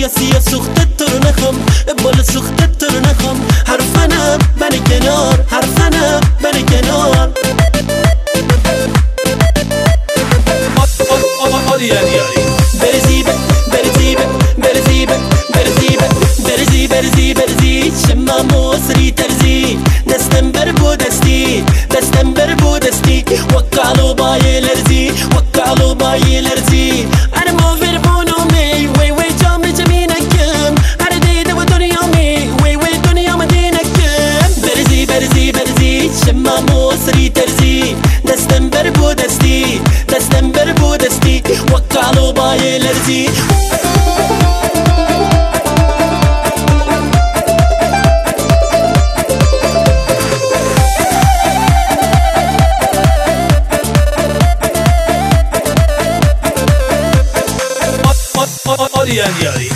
سيا سخت الترنخم بول سخت الترنخم حرفنا بني كنار حرفنا بني كنار برزي شمام وسري ترزي دستم بربو دستي دستم بربو دستي وكالو باي لرزي وكالو باي لرزي انا مو فيربونو مي وي وي جامي جمينكم انا ديدا ودنيا مي وي وي دنيا مدينكم برزي شمام وسري ترزي دستم بربو دستي دستم بربو دستي وكالو باي لرزي ياري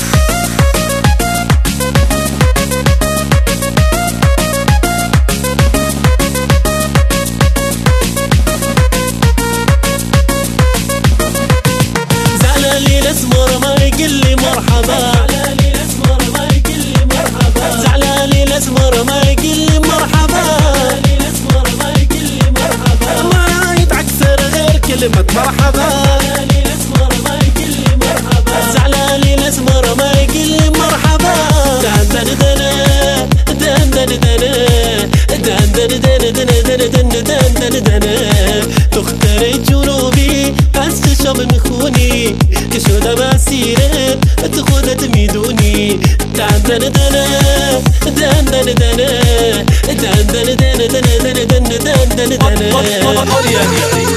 زعلالي الاسمر ما يقول لي مرحبا زعلالي الاسمر ما يقول لي مرحبا زعلالي الاسمر ما يقول لي مرحبا زعلالي الاسمر ما يقول لي مرحبا ما يتعكسر غير كلمة مرحبا زعلالي الاسمر ما يقول لي مرحبا زعلالي الاسمر ما يقول لي مرحبا دندن دندن تختار جنوبي بس شام مخوني كشودة مسيرة تخوضة تميدوني دندن دندن